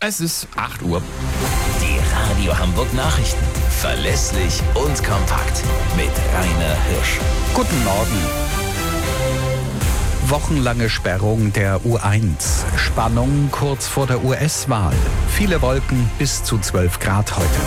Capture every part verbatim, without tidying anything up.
Es ist acht Uhr. Die Radio Hamburg Nachrichten. Verlässlich und kompakt. Mit Rainer Hirsch. Guten Morgen. Wochenlange Sperrung der U eins. Spannung kurz vor der U S-Wahl. Viele Wolken, bis zu zwölf Grad heute.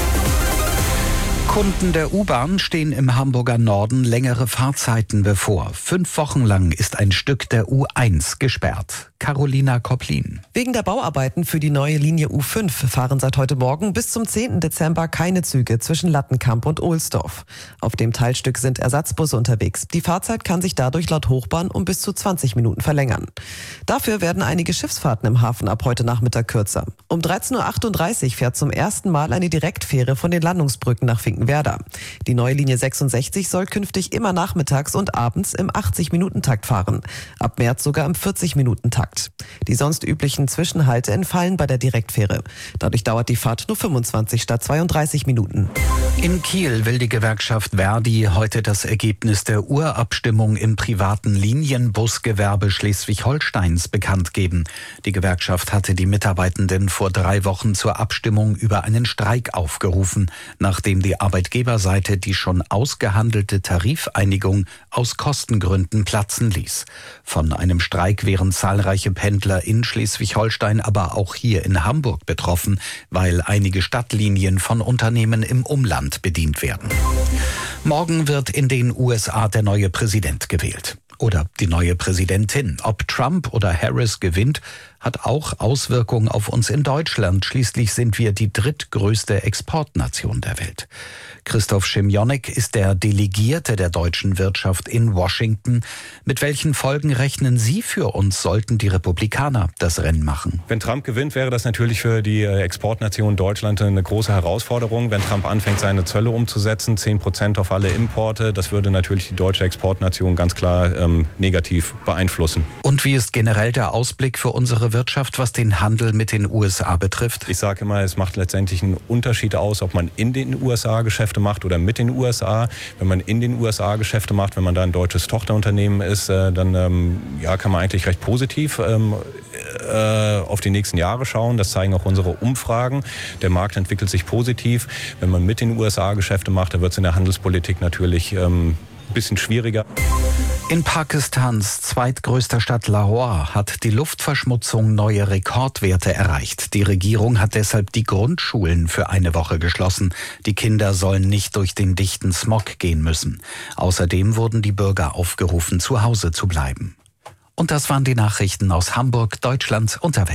Kunden der U-Bahn stehen im Hamburger Norden längere Fahrzeiten bevor. Fünf Wochen lang ist ein Stück der U eins gesperrt. Carolina Koplin. Wegen der Bauarbeiten für die neue Linie U fünf fahren seit heute Morgen bis zum zehnten Dezember keine Züge zwischen Lattenkamp und Ohlsdorf. Auf dem Teilstück sind Ersatzbusse unterwegs. Die Fahrzeit kann sich dadurch laut Hochbahn um bis zu zwanzig Minuten verlängern. Dafür werden einige Schiffsfahrten im Hafen ab heute Nachmittag kürzer. Um dreizehn Uhr achtunddreißig fährt zum ersten Mal eine Direktfähre von den Landungsbrücken nach Finkenwerder. Die neue Linie sechsundsechzig soll künftig immer nachmittags und abends im achtzig-Minuten-Takt fahren. Ab März sogar im vierzig-Minuten-Takt. Die sonst üblichen Zwischenhalte entfallen bei der Direktfähre. Dadurch dauert die Fahrt nur fünfundzwanzig statt zweiunddreißig Minuten. In Kiel will die Gewerkschaft Verdi heute das Ergebnis der Urabstimmung im privaten Linienbusgewerbe Schleswig-Holsteins bekannt geben. Die Gewerkschaft hatte die Mitarbeitenden vor drei Wochen zur Abstimmung über einen Streik aufgerufen, nachdem die Arbeitgeberseite die schon ausgehandelte Tarifeinigung aus Kostengründen platzen ließ. Von einem Streik wären zahlreiche Pendler in Schleswig-Holstein, aber auch hier in Hamburg betroffen, weil einige Stadtlinien von Unternehmen im Umland bedient werden. Morgen wird in den U S A der neue Präsident gewählt. Oder die neue Präsidentin. Ob Trump oder Harris gewinnt, hat auch Auswirkungen auf uns in Deutschland. Schließlich sind wir die drittgrößte Exportnation der Welt. Christoph Schimionek ist der Delegierte der deutschen Wirtschaft in Washington. Mit welchen Folgen rechnen Sie für uns, sollten die Republikaner das Rennen machen? Wenn Trump gewinnt, wäre das natürlich für die Exportnation Deutschland eine große Herausforderung. Wenn Trump anfängt, seine Zölle umzusetzen, zehn Prozent auf alle Importe, das würde natürlich die deutsche Exportnation ganz klar ähm, negativ beeinflussen. Und wie ist generell der Ausblick für unsere Wirtschaft, was den Handel mit den U S A betrifft? Ich sage immer, es macht letztendlich einen Unterschied aus, ob man in den U S A Geschäfte macht oder mit den U S A. Wenn man in den U S A Geschäfte macht, wenn man da ein deutsches Tochterunternehmen ist, dann ähm, ja, kann man eigentlich recht positiv ähm, äh, auf die nächsten Jahre schauen. Das zeigen auch unsere Umfragen. Der Markt entwickelt sich positiv. Wenn man mit den U S A Geschäfte macht, dann wird es in der Handelspolitik natürlich ähm, ein bisschen schwieriger. In Pakistans zweitgrößter Stadt Lahore hat die Luftverschmutzung neue Rekordwerte erreicht. Die Regierung hat deshalb die Grundschulen für eine Woche geschlossen. Die Kinder sollen nicht durch den dichten Smog gehen müssen. Außerdem wurden die Bürger aufgerufen, zu Hause zu bleiben. Und das waren die Nachrichten aus Hamburg, Deutschland und der Welt.